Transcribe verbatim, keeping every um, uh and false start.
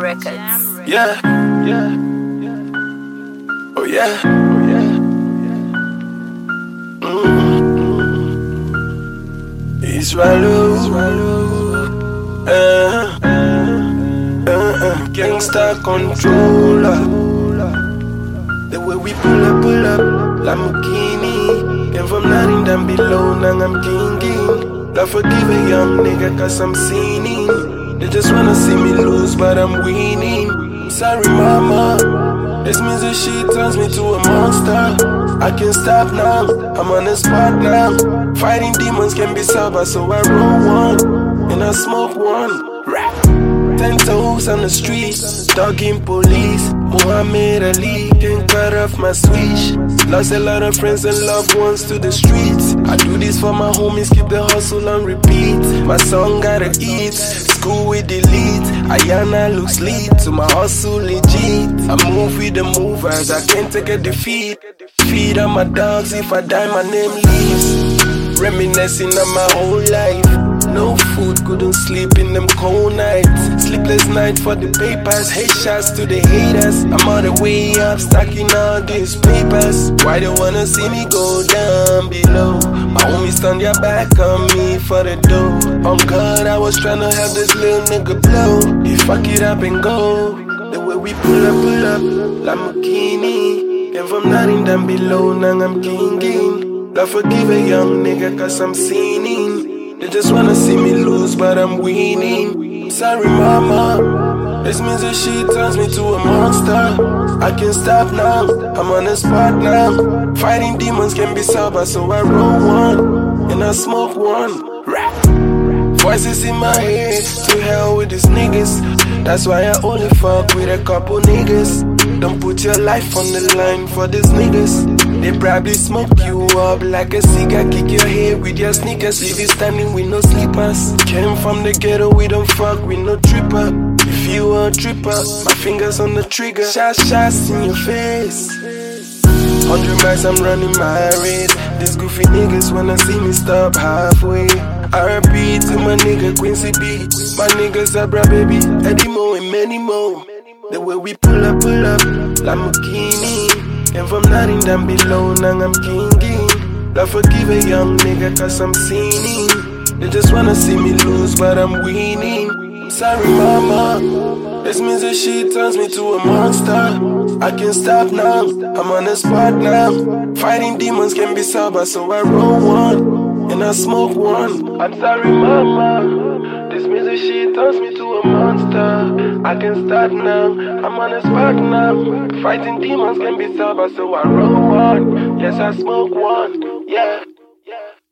Records. Yeah, yeah. Oh yeah, oh yeah. Mm-hmm. Israel, uh, uh, uh, uh, gangsta controller. The way we pull up, pull up, Lamborghini. Came from nothing down below, now I'm kinging. God forgive a young nigga cause I'm sinning. They just wanna see me lose, but I'm winning. I'm sorry, mama. This music shit turns me to a monster. I can't stop now, I'm on the spot now. Fighting demons can be sober, so I roll one and I smoke one. Rap. Ten toes on the streets, dogging police. Muhammad Ali can't cut off my switch. Lost a lot of friends and loved ones to the streets. I do this for my homies, keep the hustle on repeat. My song gotta eat, school with elite. Ayana looks lead to my hustle legit. I move with the movers, I can't take a defeat. Feed on my dogs, if I die my name leaves. Reminiscing on my whole life. No food, couldn't sleep in them cold nights. Sleepless night for the papers, headshots to the haters. I'm on the way up, stacking all these papers. Why they wanna see me go down below? My homies turn their back on me for the dough. On God, I was tryna have this little nigga blow. He fuck it up and go. The way we pull up, pull up, Lamborghini. Came from nothing down below, now I'm kinging. God forgive a young nigga cause I'm sinning. They just wanna see me lose, but I'm winning. I'm sorry, mama. This music shit turns me to a monster. I can't stop now, I'm on the spot now. Fighting demons can be sober, so I roll one and I smoke one. Rap. Voices in my head, to hell with these niggas. That's why I only fuck with a couple niggas. Don't put your life on the line for these niggas. They probably smoke you up like a cigar. Kick your head with your sneakers. Leave you standing with no slippers. Came from the ghetto, we don't fuck with no tripper. If you a tripper, my fingers on the trigger. Shots, shots in your face. Hundred miles I'm running my race. These goofy niggas wanna see me stop halfway. R P to my nigga Quincy B. My niggas are bra baby, Eddie Mo and many more. The way we pull up, pull up, Lamborghini. Came from nothing down below, now I'm kinging. God forgive a young nigga cause I'm sinning. They just wanna see me lose, but I'm winning. I'm sorry, mama. This music shit turns me to a monster. I can't stop now, I'm on the spot now. Fighting demons can be sober, so I roll one and I smoke one. I'm sorry, mama. This music shit turns me to a monster. I can't stop now, I'm on the spot now. Fighting demons can be sober, so I roll one. Yes, I smoke one. Yeah, yeah.